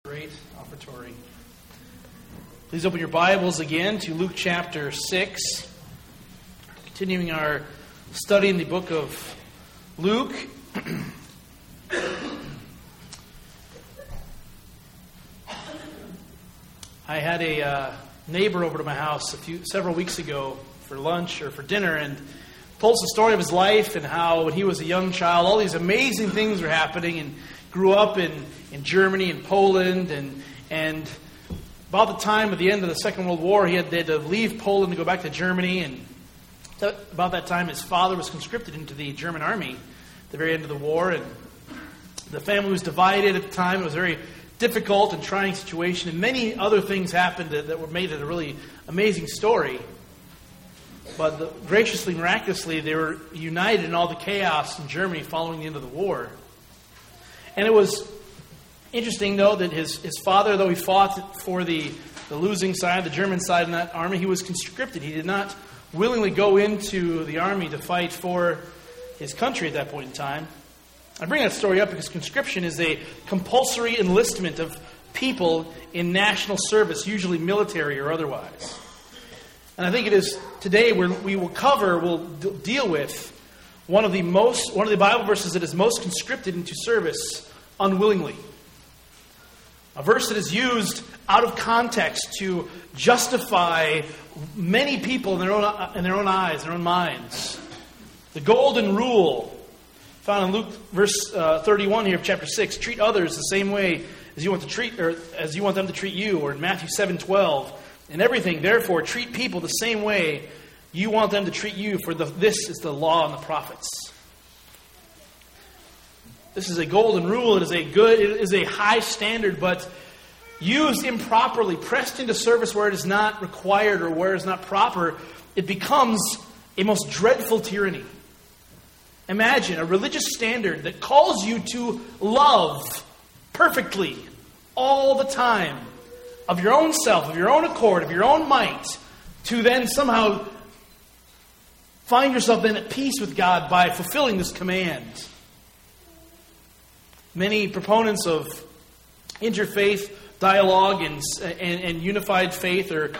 Great offertory. Please open your Bibles again to Luke chapter 6. Continuing our study in the book of Luke. I had a neighbor over to my house several weeks ago for lunch or for dinner, and told us the story of his life and how when he was a young child, all these amazing things were happening, and grew up in Germany and Poland, and about the time of the end of the Second World War, they had to leave Poland to go back to Germany, and about that time his father was conscripted into the German army at the very end of the war, and the family was divided at the time. It was a very difficult and trying situation, and many other things happened that made it a really amazing story. But graciously, miraculously, they were united in all the chaos in Germany following the end of the war. And it was interesting, though, that his father, though he fought for the losing side, the German side in that army, he was conscripted. He did not willingly go into the army to fight for his country at that point in time. I bring that story up because conscription is a compulsory enlistment of people in national service, usually military or otherwise. And I think it is today where we'll deal with one of the Bible verses that is most conscripted into service unwillingly. A verse that is used out of context to justify many people in their own eyes, their own minds. The golden rule found in Luke verse 31 here of chapter 6: treat others the same way as you want them to treat you. Or in Matthew 7:12, in everything, therefore, treat people the same way you want them to treat you, for this is the law and the prophets. This is a golden rule. It is a high standard, but used improperly, pressed into service where it is not required or where it is not proper, it becomes a most dreadful tyranny. Imagine a religious standard that calls you to love perfectly all the time, of your own self, of your own accord, of your own might, to then somehow find yourself then at peace with God by fulfilling this command. Many proponents of interfaith dialogue and unified faith, or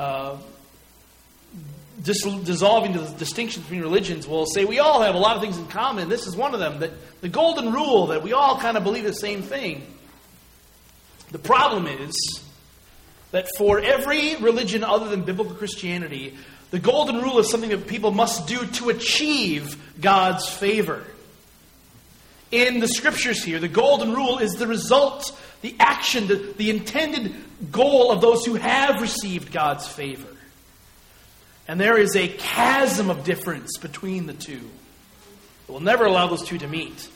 dissolving the distinction between religions, will say we all have a lot of things in common. This is one of them, that the golden rule, that we all kind of believe the same thing. The problem is that for every religion other than biblical Christianity, the golden rule is something that people must do to achieve God's favor. In the scriptures here, the golden rule is the result, the action, the intended goal of those who have received God's favor. And there is a chasm of difference between the two. It will never allow those two to meet.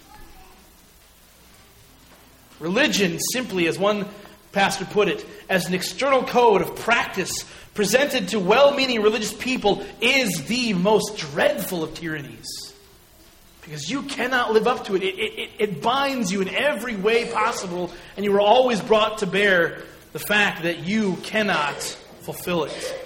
Religion simply, as one pastor put it, as an external code of practice presented to well-meaning religious people, is the most dreadful of tyrannies. Because you cannot live up to it. It binds you in every way possible, and you are always brought to bear the fact that you cannot fulfill it.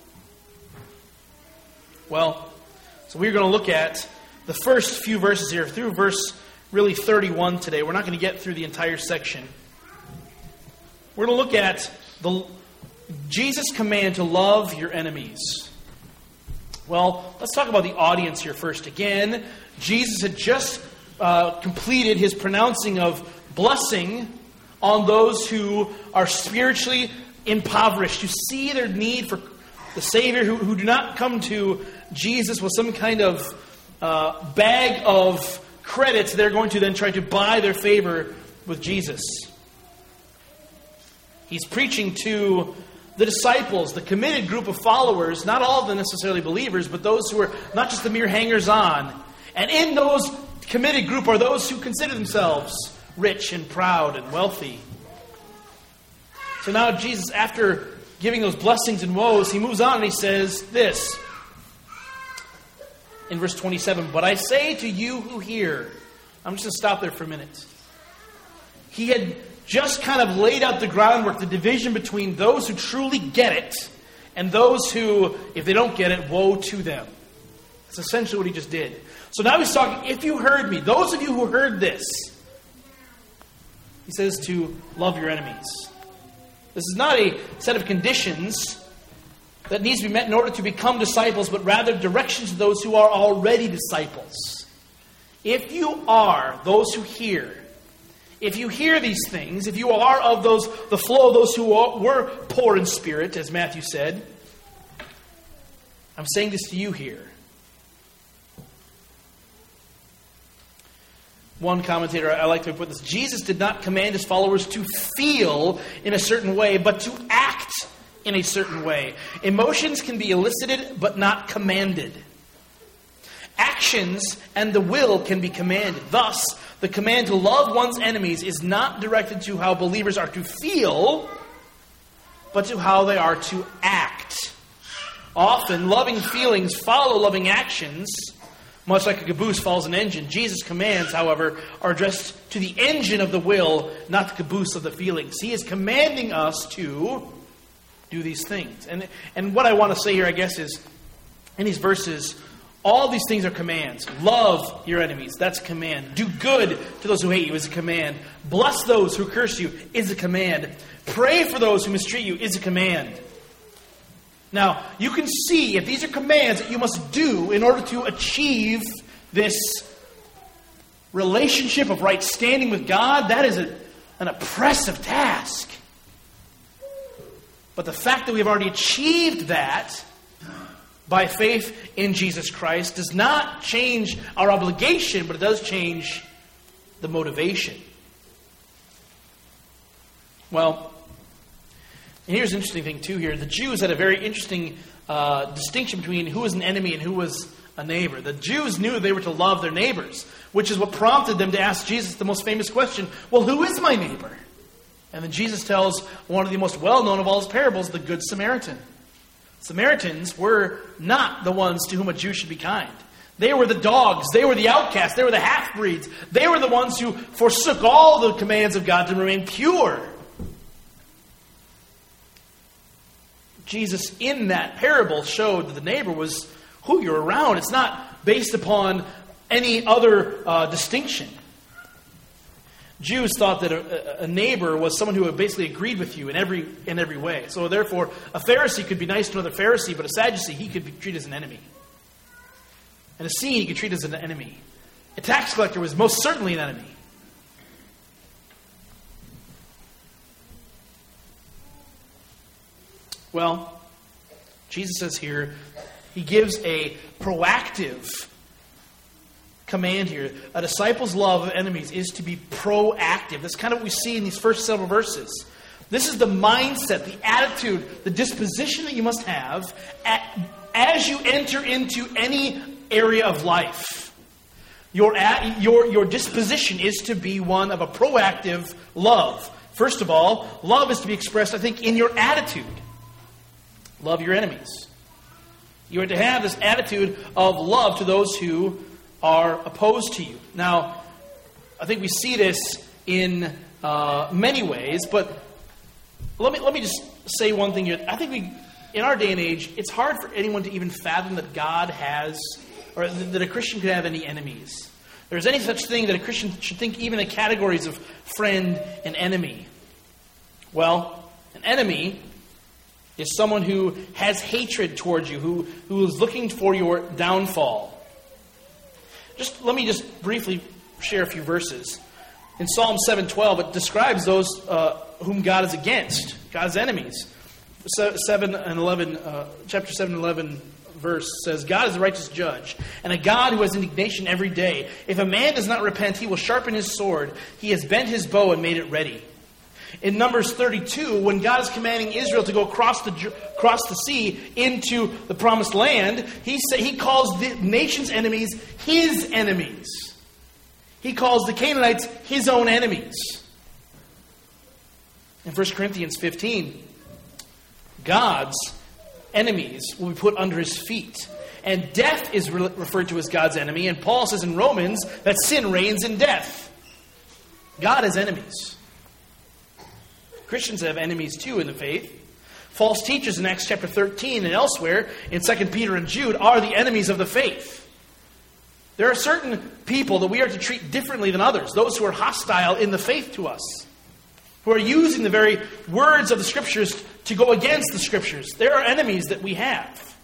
Well, so we're going to look at the first few verses here, through verse really 31 today. We're not going to get through the entire section. We're going to look at Jesus' command to love your enemies. Well, let's talk about the audience here first. Again, Jesus had just completed his pronouncing of blessing on those who are spiritually impoverished, who see their need for the Savior, who do not come to Jesus with some kind of bag of credits. They're going to then try to buy their favor with Jesus. He's preaching to the disciples, the committed group of followers, not all of them necessarily believers, but those who are not just the mere hangers-on. And in those committed group are those who consider themselves rich and proud and wealthy. So now Jesus, after giving those blessings and woes, he moves on and he says this. In verse 27, but I say to you who hear. I'm just going to stop there for a minute. He had just kind of laid out the groundwork, the division between those who truly get it and those who, if they don't get it, woe to them. That's essentially what he just did. So now he's talking, if you heard me, those of you who heard this, He says to love your enemies. This is not a set of conditions that needs to be met in order to become disciples, but rather directions to those who are already disciples. If you are those who hear, if you hear these things, if you are of those, the flow of those who were poor in spirit, as Matthew said, I'm saying this to you here. One commentator, I like to put this, Jesus did not command his followers to feel in a certain way, but to act in a certain way. Emotions can be elicited, but not commanded. Actions and the will can be commanded. Thus, the command to love one's enemies is not directed to how believers are to feel, but to how they are to act. Often, loving feelings follow loving actions, much like a caboose follows an engine. Jesus' commands, however, are addressed to the engine of the will, not the caboose of the feelings. He is commanding us to do these things. And what I want to say here, I guess, is in these verses, all these things are commands. Love your enemies, that's a command. Do good to those who hate you is a command. Bless those who curse you is a command. Pray for those who mistreat you is a command. Now, you can see if these are commands that you must do in order to achieve this relationship of right standing with God, that is an oppressive task. But the fact that we have already achieved that by faith in Jesus Christ does not change our obligation, but it does change the motivation. Well, and here's an interesting thing too here. The Jews had a very interesting distinction between who was an enemy and who was a neighbor. The Jews knew they were to love their neighbors, which is what prompted them to ask Jesus the most famous question, well, who is my neighbor? And then Jesus tells one of the most well-known of all his parables, the Good Samaritan. Samaritans were not the ones to whom a Jew should be kind. They were the dogs. They were the outcasts. They were the half-breeds. They were the ones who forsook all the commands of God to remain pure. Jesus, in that parable, showed that the neighbor was who you're around. It's not based upon any other distinction. Jews thought that a neighbor was someone who basically agreed with you in every way. So therefore, a Pharisee could be nice to another Pharisee, but a Sadducee he could be treated as an enemy. And a Essene he could treat as an enemy. A tax collector was most certainly an enemy. Well, Jesus says here, he gives a proactive command here. A disciple's love of enemies is to be proactive. That's kind of what we see in these first several verses. This is the mindset, the attitude, the disposition that you must have as you enter into any area of life. Your disposition is to be one of a proactive love. First of all, love is to be expressed, I think, in your attitude. Love your enemies. You are to have this attitude of love to those who are opposed to you. Now, I think we see this in many ways, but let me just say one thing here. I think in our day and age, it's hard for anyone to even fathom that God has, or that a Christian could have any enemies. There's any such thing that a Christian should think even in categories of friend and enemy. Well, an enemy is someone who has hatred towards you, who is looking for your downfall. Let me briefly share a few verses. In Psalm 7:12, it describes those whom God is against, God's enemies. Chapter 7 and 11 verse says, God is a righteous judge, and a God who has indignation every day. If a man does not repent, he will sharpen his sword. He has bent his bow and made it ready. In Numbers 32, when God is commanding Israel to go across the sea into the promised land, he calls the nation's enemies his enemies. He calls the Canaanites his own enemies. In 1 Corinthians 15, God's enemies will be put under his feet. And death is referred to as God's enemy. And Paul says in Romans that sin reigns in death. God has enemies. Christians have enemies too in the faith. False teachers in Acts chapter 13 and elsewhere in 2 Peter and Jude are the enemies of the faith. There are certain people that we are to treat differently than others, those who are hostile in the faith to us. who are using the very words of the Scriptures to go against the Scriptures. There are enemies that we have.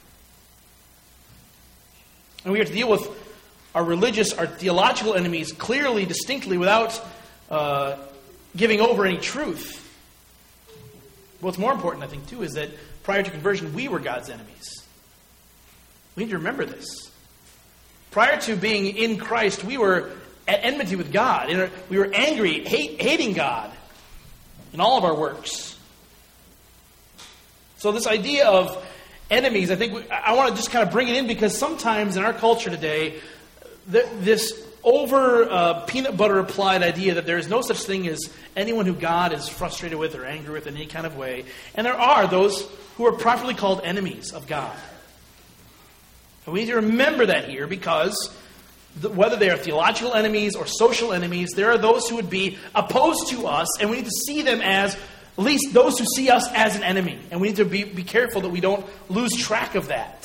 And we have to deal with our religious, our theological enemies clearly, distinctly, without giving over any truth. What's more important, I think, too, is that prior to conversion, we were God's enemies. We need to remember this. Prior to being in Christ, we were at enmity with God. We were angry, hating God in all of our works. So this idea of enemies, I think I want to just kind of bring it in because sometimes in our culture today, this over peanut butter applied idea that there is no such thing as anyone who God is frustrated with or angry with in any kind of way. And there are those who are properly called enemies of God. And we need to remember that here because whether they are theological enemies or social enemies, there are those who would be opposed to us, and we need to see them as, at least those who see us as an enemy. And we need to be careful that we don't lose track of that.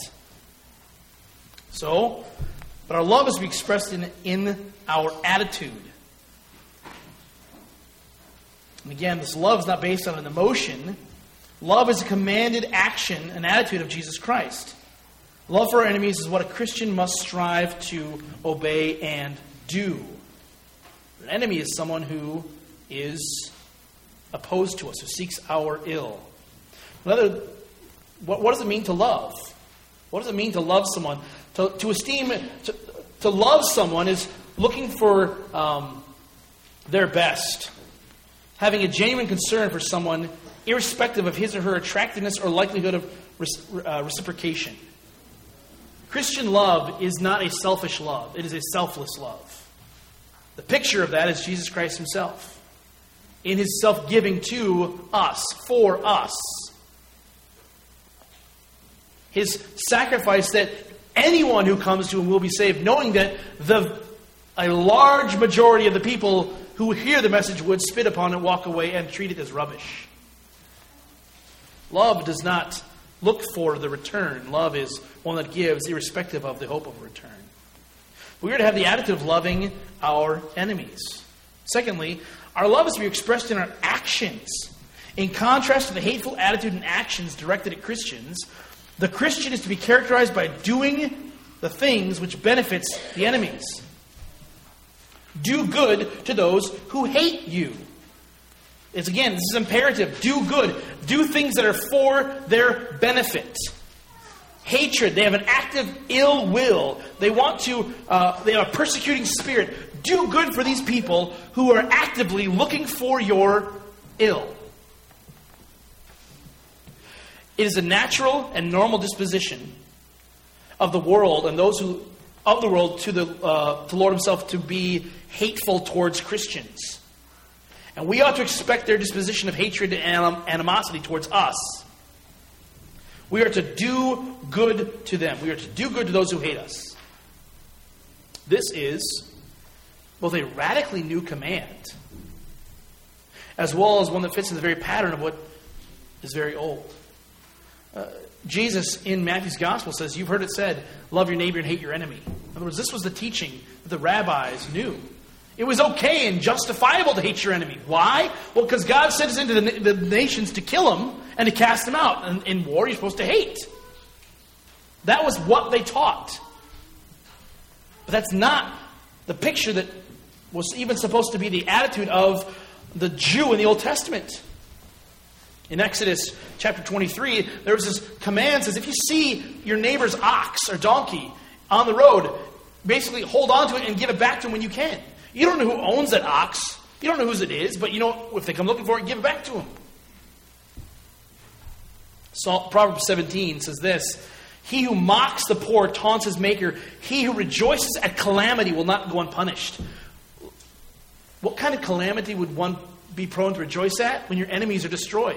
So, but our love is to be expressed in our attitude. And again, this love is not based on an emotion. Love is a commanded action, an attitude of Jesus Christ. Love for our enemies is what a Christian must strive to obey and do. An enemy is someone who is opposed to us, who seeks our ill. What does it mean to love? What does it mean to love someone? To esteem, to love someone is looking for their best. Having a genuine concern for someone, irrespective of his or her attractiveness or likelihood of reciprocation. Christian love is not a selfish love. It is a selfless love. The picture of that is Jesus Christ himself. In his self-giving to us, for us. His sacrifice that anyone who comes to him will be saved, knowing that a large majority of the people who hear the message would spit upon it, walk away, and treat it as rubbish. Love does not look for the return. Love is one that gives, irrespective of the hope of a return. We are to have the attitude of loving our enemies. Secondly, our love is to be expressed in our actions. In contrast to the hateful attitude and actions directed at Christians, the Christian is to be characterized by doing the things which benefits the enemies. Do good to those who hate you. This is imperative. Do good. Do things that are for their benefit. Hatred. They have an active ill will. They have a persecuting spirit. Do good for these people who are actively looking for your ill. It is a natural and normal disposition of the world and those who of the world to the Lord himself to be hateful towards Christians. And we ought to expect their disposition of hatred and animosity towards us. We are to do good to them. We are to do good to those who hate us. This is both a radically new command, as well as one that fits in the very pattern of what is very old. Jesus in Matthew's Gospel says, you've heard it said, love your neighbor and hate your enemy. In other words, this was the teaching that the rabbis knew. It was okay and justifiable to hate your enemy. Why? Well, because God sent us into the nations to kill them and to cast them out. And in war, you're supposed to hate. That was what they taught. But that's not the picture that was even supposed to be the attitude of the Jew in the Old Testament. In Exodus chapter 23, there was this command that says, if you see your neighbor's ox or donkey on the road, basically hold on to it and give it back to him when you can. You don't know who owns that ox. You don't know whose it is, but you know if they come looking for it, give it back to him. So, Proverbs 17 says this, he who mocks the poor taunts his maker. He who rejoices at calamity will not go unpunished. What kind of calamity would one be prone to rejoice at? When your enemies are destroyed.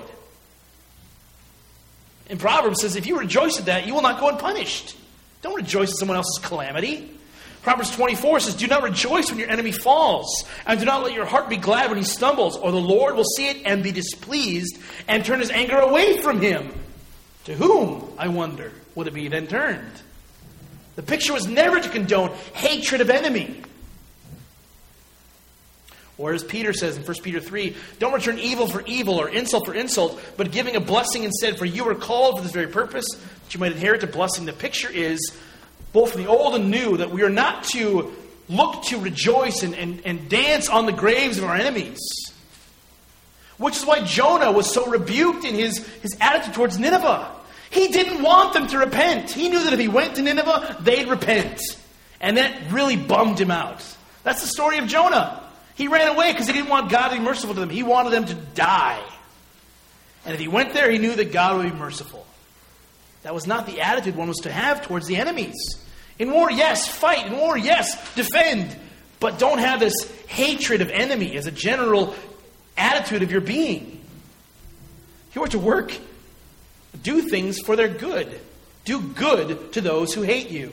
In Proverbs it says, if you rejoice at that, you will not go unpunished. Don't rejoice at someone else's calamity. Proverbs 24 says, do not rejoice when your enemy falls, and do not let your heart be glad when he stumbles, or the Lord will see it and be displeased, and turn his anger away from him. To whom, I wonder, would it be then turned? The picture was never to condone hatred of enemy. Or as Peter says in 1 Peter 3, don't return evil for evil or insult for insult, but giving a blessing instead, for you were called for this very purpose, that you might inherit a blessing. The picture is, both from the old and new, that we are not to look to rejoice and dance on the graves of our enemies. Which is why Jonah was so rebuked in his attitude towards Nineveh. He didn't want them to repent. He knew that if he went to Nineveh, they'd repent. And that really bummed him out. That's the story of Jonah. He ran away because he didn't want God to be merciful to them. He wanted them to die. And if he went there, he knew that God would be merciful. That was not the attitude one was to have towards the enemies. In war, yes, fight. In war, yes, defend. But don't have this hatred of enemy as a general attitude of your being. You are to work, do things for their good. Do good to those who hate you.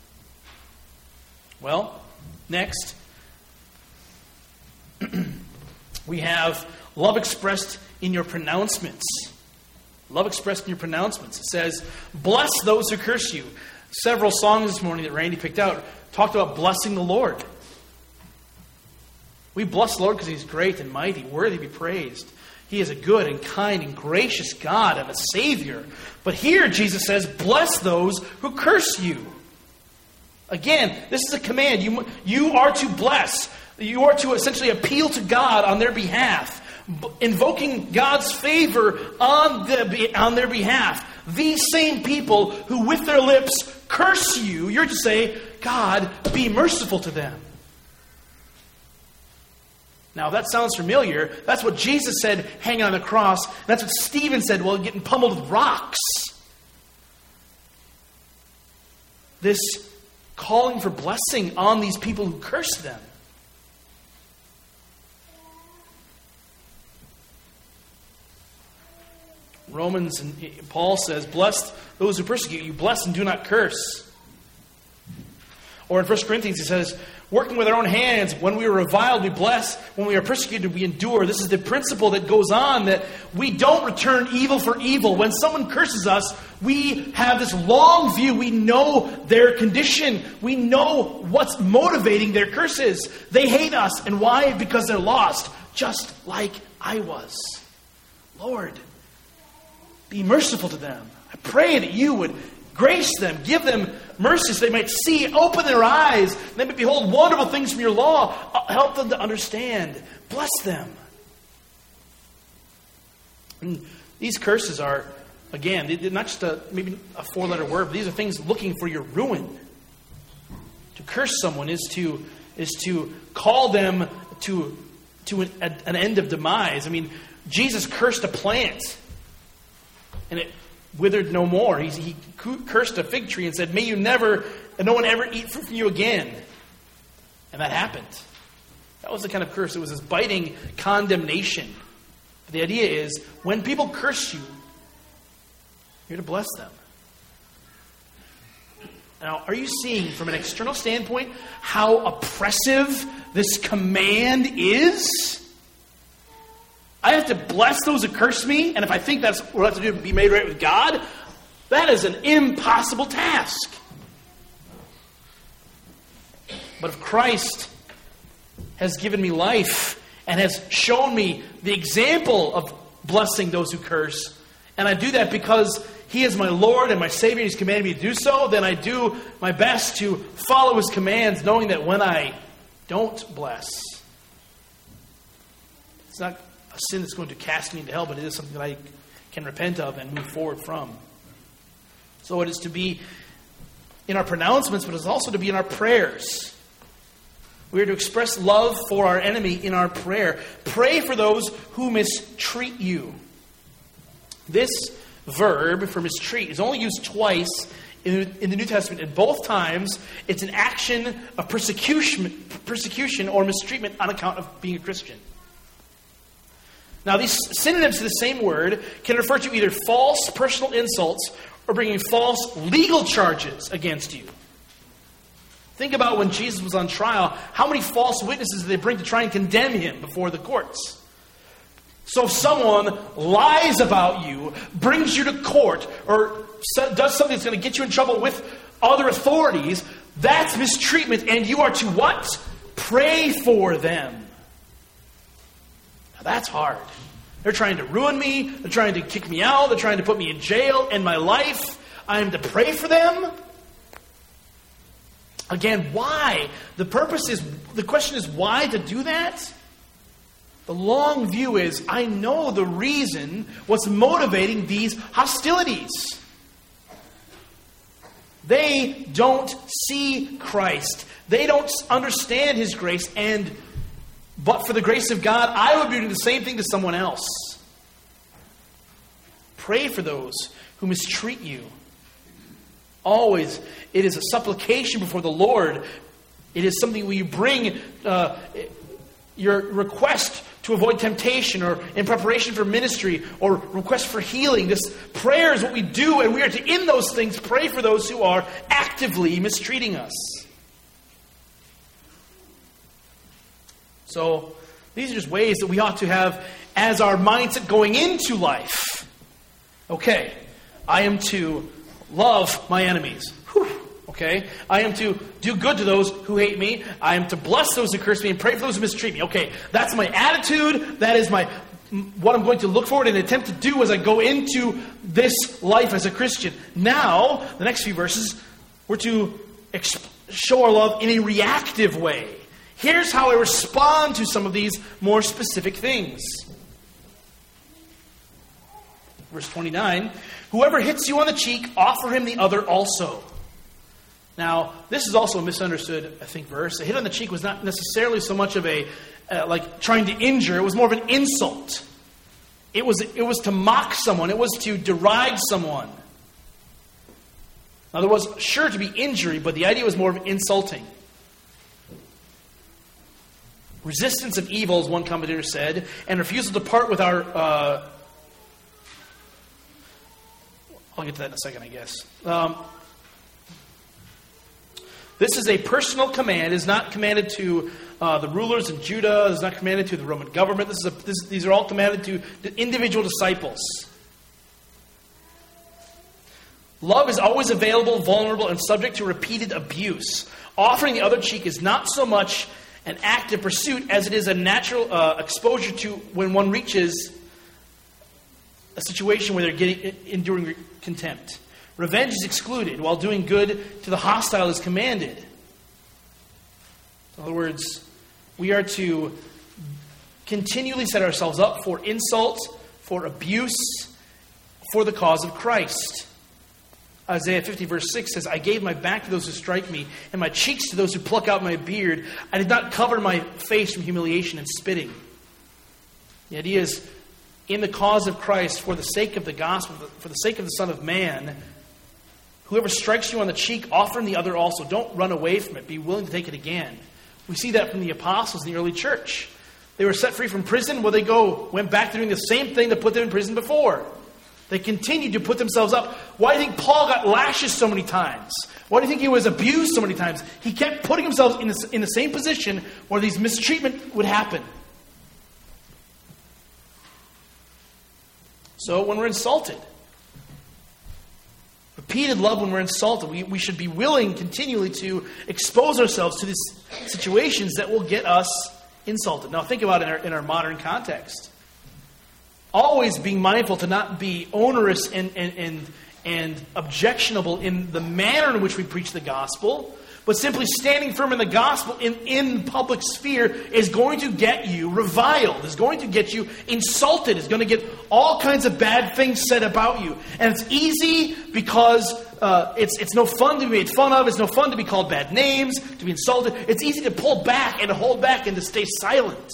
Well, next, we have love expressed in your pronouncements. Love expressed in your pronouncements. It says, bless those who curse you. Several songs this morning that Randy picked out talked about blessing the Lord. We bless the Lord because He's great and mighty, worthy to be praised. He is a good and kind and gracious God and a Savior. But here Jesus says, bless those who curse you. Again, this is a command. You are to bless. You are to essentially appeal to God on their behalf, invoking God's favor on their behalf. These same people who with their lips curse you, you're to say, God, be merciful to them. Now, if that sounds familiar, that's what Jesus said hanging on the cross. That's what Stephen said while getting pummeled with rocks. This calling for blessing on these people who curse them. Romans and Paul says, bless those who persecute you, bless and do not curse. Or in 1 Corinthians he says, working with our own hands, when we are reviled, we bless. When we are persecuted, we endure. This is the principle that goes on, that we don't return evil for evil. When someone curses us, we have this long view. We know their condition. We know what's motivating their curses. They hate us. And why? Because they're lost, just like I was. Lord, be merciful to them. I pray that you would grace them, give them mercy so they might see, open their eyes, and they might behold wonderful things from your law. Help them to understand. Bless them. And these curses are, again, they're not just maybe a four-letter word, but these are things looking for your ruin. To curse someone is to call them to an end of demise. I mean, Jesus cursed a plant, and it withered no more. He cursed a fig tree and said, may no one ever eat fruit from you again. And that happened. That was the kind of curse. It was this biting condemnation. But the idea is, when people curse you, you're to bless them. Now, are you seeing from an external standpoint how oppressive this command is? I have to bless those who curse me, and if I think that's what I have to do to be made right with God, that is an impossible task. But if Christ has given me life and has shown me the example of blessing those who curse, and I do that because He is my Lord and my Savior, and He's commanded me to do so, then I do my best to follow His commands, knowing that when I don't bless, it's not a sin that's going to cast me into hell, but it is something that I can repent of and move forward from. So it is to be in our pronouncements, but it's also to be in our prayers. We are to express love for our enemy in our prayer. Pray for those who mistreat you. This verb for mistreat is only used twice in the New Testament. And both times, it's an action of persecution or mistreatment on account of being a Christian. Now, these synonyms to the same word can refer to either false personal insults or bringing false legal charges against you. Think about when Jesus was on trial, how many false witnesses did they bring to try and condemn Him before the courts? So if someone lies about you, brings you to court, or does something that's going to get you in trouble with other authorities, that's mistreatment, and you are to what? Pray for them. Now, that's hard. They're trying to ruin me. They're trying to kick me out. They're trying to put me in jail and my life. I am to pray for them. Again, why? The question is why to do that? The long view is, I know the reason, what's motivating these hostilities. They don't see Christ. They don't understand His grace. But for the grace of God, I would be doing the same thing to someone else. Pray for those who mistreat you. Always, it is a supplication before the Lord. It is something where you bring your request to avoid temptation or in preparation for ministry or request for healing. This prayer is what we do, and we are to, in those things, pray for those who are actively mistreating us. So, these are just ways that we ought to have as our mindset going into life. Okay, I am to love my enemies. Whew. Okay, I am to do good to those who hate me. I am to bless those who curse me and pray for those who mistreat me. Okay, that's my attitude. That is what I'm going to look forward and attempt to do as I go into this life as a Christian. Now, the next few verses, we're to show our love in a reactive way. Here's how I respond to some of these more specific things. Verse 29, whoever hits you on the cheek, offer him the other also. Now, this is also a misunderstood, I think, verse. A hit on the cheek was not necessarily so much of a, like trying to injure. It was more of an insult. It was to mock someone. It was to deride someone. Now, there was sure to be injury, but the idea was more of insulting. Resistance of evil, as one commentator said, and refusal to part with our... I'll get to that in a second, I guess. This is a personal command. It is not commanded to the rulers in Judah. It is not commanded to the Roman government. These are all commanded to the individual disciples. Love is always available, vulnerable, and subject to repeated abuse. Offering the other cheek is not so much an active pursuit as it is a natural exposure to when one reaches a situation where they're enduring contempt. Revenge is excluded, while doing good to the hostile is commanded. In other words, we are to continually set ourselves up for insult, for abuse, for the cause of Christ. Isaiah 50 verse 6 says, I gave my back to those who strike me, and my cheeks to those who pluck out my beard. I did not cover my face from humiliation and spitting. The idea is, in the cause of Christ, for the sake of the gospel, for the sake of the Son of Man, whoever strikes you on the cheek, offer him the other also. Don't run away from it. Be willing to take it again. We see that from the apostles in the early church. They were set free from prison. Well, went back to doing the same thing that put them in prison before. They continued to put themselves up. Why do you think Paul got lashes so many times? Why do you think he was abused so many times? He kept putting himself in the same position where these mistreatment would happen. So when we're insulted, repeated love when we're insulted, we should be willing continually to expose ourselves to these situations that will get us insulted. Now think about it in our modern context. Always being mindful to not be onerous and objectionable in the manner in which we preach the gospel, but simply standing firm in the gospel in public sphere is going to get you reviled, is going to get you insulted, is going to get all kinds of bad things said about you. And it's easy because it's no fun to be made fun of, it's no fun to be called bad names, to be insulted. It's easy to pull back and to hold back and to stay silent.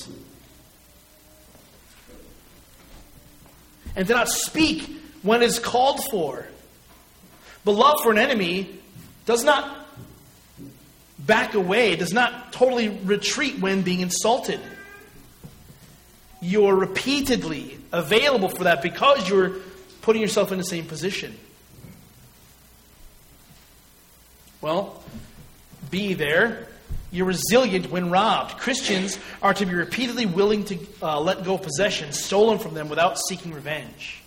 And to not speak when it's called for. But love for an enemy does not back away, does not totally retreat when being insulted. You're repeatedly available for that because you're putting yourself in the same position. Well, be there. You're resilient when robbed. Christians are to be repeatedly willing to let go of possessions stolen from them without seeking revenge.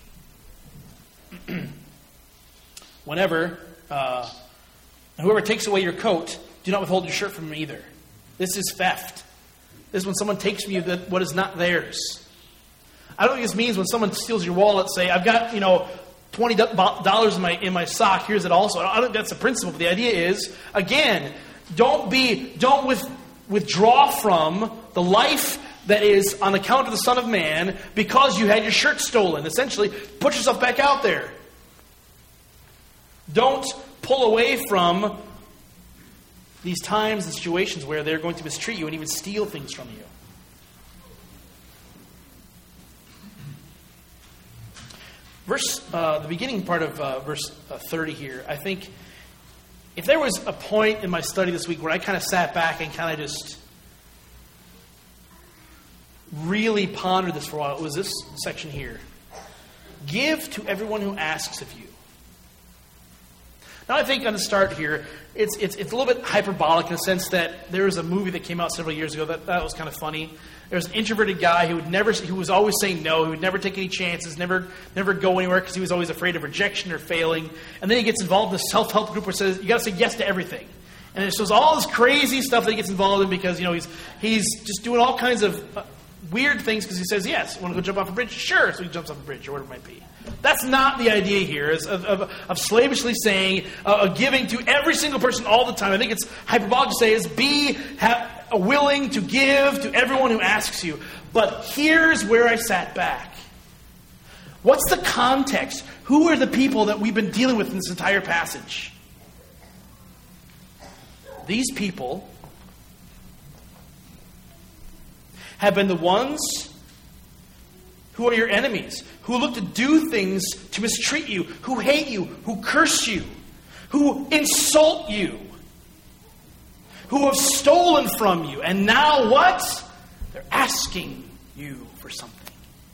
Whenever, whoever takes away your coat, do not withhold your shirt from him either. This is theft. This is when someone takes from you what is not theirs. I don't think this means when someone steals your wallet, say, I've got, $20 in my sock, here's it also. I don't think that's the principle. But the idea is, again, don't withdraw from the life that is on account of the Son of Man because you had your shirt stolen. Essentially, put yourself back out there. Don't pull away from these times and situations where they're going to mistreat you and even steal things from you. The beginning part of verse 30 here, I think if there was a point in my study this week where I kind of sat back and kind of just really pondered this for a while, it was this section here. Give to everyone who asks of you. Now I think on the start here, it's a little bit hyperbolic in the sense that there was a movie that came out several years ago that was kind of funny. There was an introverted guy who was always saying no, who would never take any chances, never go anywhere because he was always afraid of rejection or failing. And then he gets involved in a self-help group where it says you got to say yes to everything. And it shows all this crazy stuff that he gets involved in because he's just doing all kinds of weird things because he says yes. Want to go jump off a bridge? Sure. So he jumps off a bridge or whatever it might be. That's not the idea here of slavishly saying, giving to every single person all the time. I think it's hyperbolic to say is be willing to give to everyone who asks you. But here's where I sat back. What's the context? Who are the people that we've been dealing with in this entire passage? These people have been the ones who are your enemies, who look to do things to mistreat you, who hate you, who curse you, who insult you, who have stolen from you. And now what? They're asking you for something.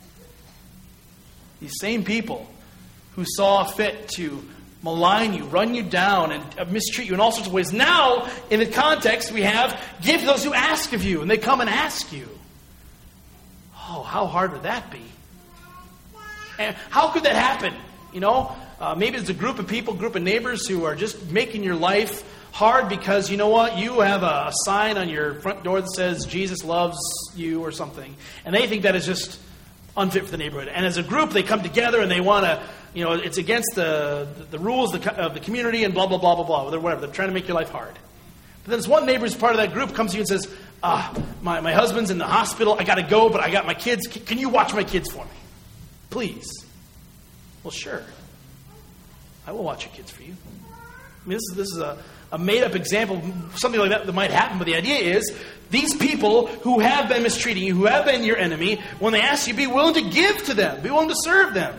These same people who saw fit to malign you, run you down, and mistreat you in all sorts of ways. Now, in the context, we have give to those who ask of you, and they come and ask you. Oh, how hard would that be? And how could that happen? Maybe there's a group of people, group of neighbors who are just making your life hard because, you know what, you have a sign on your front door that says Jesus loves you or something. And they think that is just unfit for the neighborhood. And as a group, they come together and they want to, it's against the rules of the community and blah, blah, blah, blah, blah. Whatever. They're trying to make your life hard. But then this one neighbor who's part of that group comes to you and says, my husband's in the hospital. I got to go, but I got my kids. Can you watch my kids for me? Please. Well, sure. I will watch your kids for you. I mean, this is a made-up example, something like that might happen. But the idea is, these people who have been mistreating you, who have been your enemy, when they ask you, be willing to give to them. Be willing to serve them.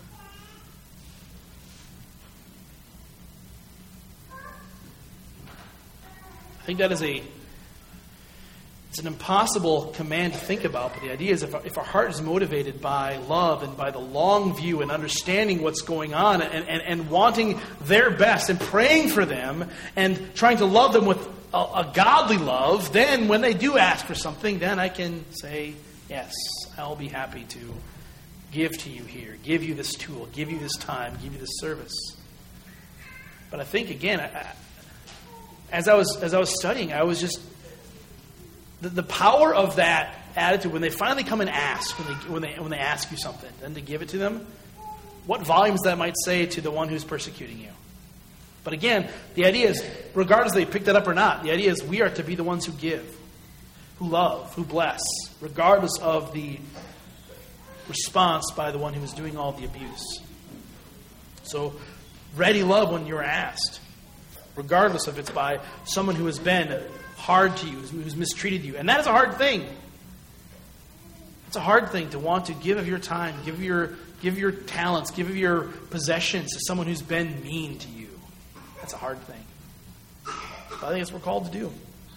I think that is it's an impossible command to think about, but the idea is if our heart is motivated by love and by the long view and understanding what's going on and wanting their best and praying for them and trying to love them with a godly love, then when they do ask for something, then I can say, yes, I'll be happy to give to you here, give you this tool, give you this time, give you this service. But I think, again, as I was studying, I was just... The power of that attitude, when they finally come and ask, when they ask you something, then to give it to them, what volumes that might say to the one who's persecuting you. But again, the idea is, regardless if they pick that up or not, the idea is we are to be the ones who give, who love, who bless, regardless of the response by the one who is doing all the abuse. So, ready love when you're asked, regardless if it's by someone who has been hard to you, who's mistreated you. And that is a hard thing. It's a hard thing to want to give of your time, give of your talents, give of your possessions to someone who's been mean to you. That's a hard thing. But I think that's what we're called to do.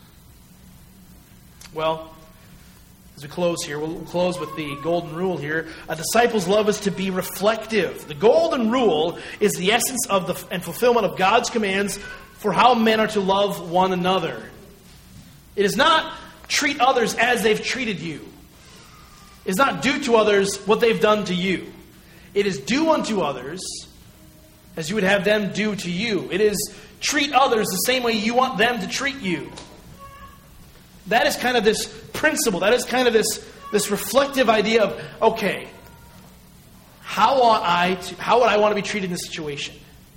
Well, as we close here, we'll close with the golden rule here. A disciple's love is to be reflective. The golden rule is the essence of and fulfillment of God's commands for how men are to love one another. It is not treat others as they've treated you. It is not do to others what they've done to you. It is do unto others as you would have them do to you. It is treat others the same way you want them to treat you. That is kind of this principle. That is kind of this reflective idea of, okay, how would I want to be treated in this situation?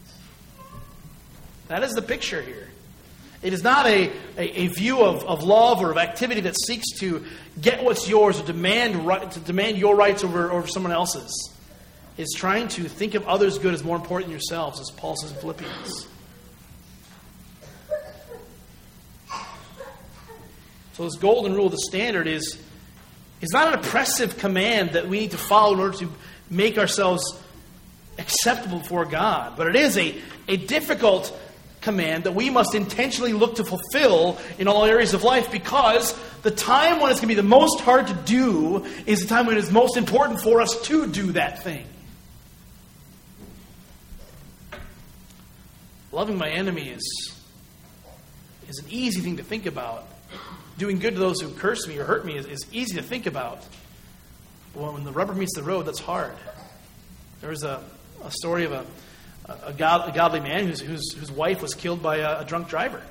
That is the picture here. It is not a view of love or of activity that seeks to get what's yours or demand your rights over someone else's. It's trying to think of others' good as more important than yourselves, as Paul says in Philippians. So this golden rule, the standard, is not an oppressive command that we need to follow in order to make ourselves acceptable before God. But it is a difficult command that we must intentionally look to fulfill in all areas of life, because the time when it's going to be the most hard to do is the time when it's most important for us to do that thing. Loving my enemy is an easy thing to think about. Doing good to those who curse me or hurt me is easy to think about. But when the rubber meets the road, that's hard. There was a story of a godly man whose wife was killed by a drunk driver.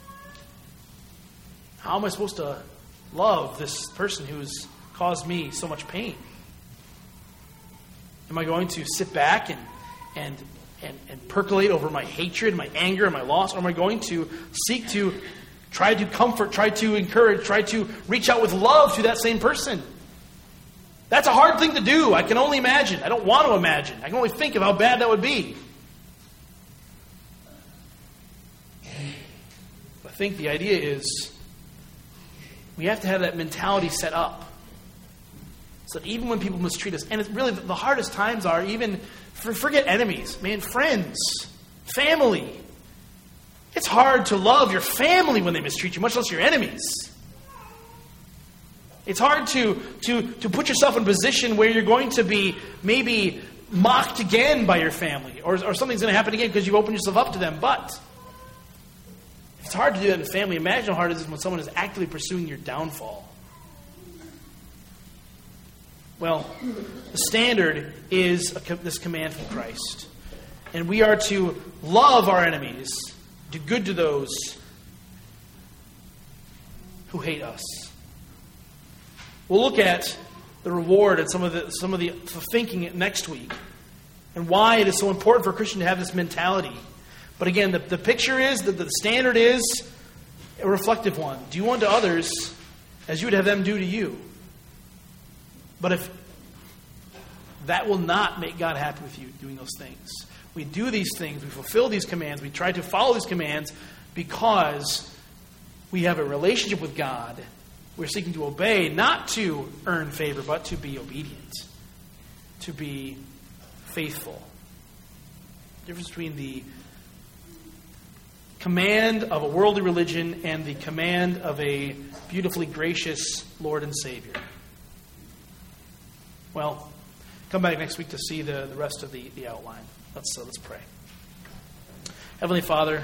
How am I supposed to love this person who's caused me so much pain? Am I going to sit back and percolate over my hatred, my anger, and my loss? Or am I going to seek to try to comfort, try to encourage, try to reach out with love to that same person? That's a hard thing to do. I can only imagine. I don't want to imagine. I can only think of how bad that would be. I think the idea is we have to have that mentality set up so that even when people mistreat us, and it's really the hardest times are even, forget enemies, man, friends, family. It's hard to love your family when they mistreat you, much less your enemies. It's hard to put yourself in a position where you're going to be maybe mocked again by your family, or something's going to happen again because you've opened yourself up to them. But it's hard to do that in family. Imagine how hard it is when someone is actively pursuing your downfall. Well, the standard is this command from Christ. And we are to love our enemies, do good to those who hate us. We'll look at the reward and some of the thinking next week, and why it is so important for a Christian to have this mentality. But again, the picture is that the standard is a reflective one. Do unto others as you would have them do to you. But if that will not make God happy with you doing those things. We do these things, we fulfill these commands, we try to follow these commands because we have a relationship with God. We're seeking to obey, not to earn favor, but to be obedient, to be faithful. The difference between the command of a worldly religion and the command of a beautifully gracious Lord and Savior. Well, come back next week to see the rest of the outline. Let's pray. Heavenly Father,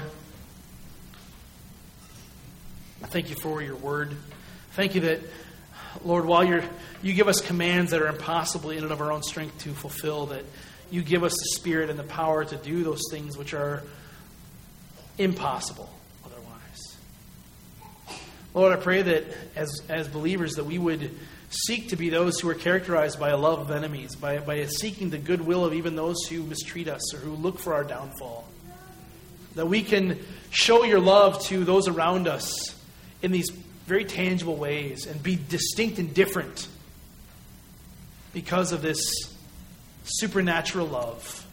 I thank you for your word. Thank you that, Lord, while you give us commands that are impossible in and of our own strength to fulfill, that you give us the Spirit and the power to do those things which are impossible otherwise. Lord, I pray that as believers that we would seek to be those who are characterized by a love of enemies, by seeking the goodwill of even those who mistreat us or who look for our downfall. That we can show your love to those around us in these very tangible ways and be distinct and different because of this supernatural love.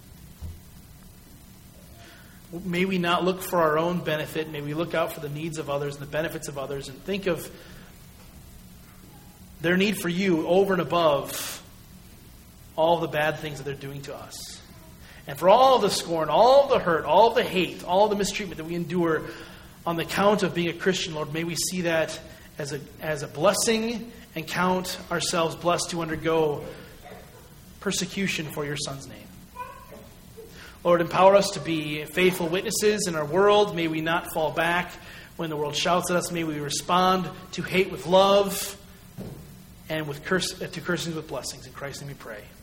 May we not look for our own benefit. May we look out for the needs of others and the benefits of others and think of their need for you over and above all the bad things that they're doing to us. And for all the scorn, all the hurt, all the hate, all the mistreatment that we endure on the count of being a Christian, Lord, may we see that as a blessing and count ourselves blessed to undergo persecution for your Son's name. Lord, empower us to be faithful witnesses in our world. May we not fall back when the world shouts at us. May we respond to hate with love and to cursing with blessings. In Christ's name we pray.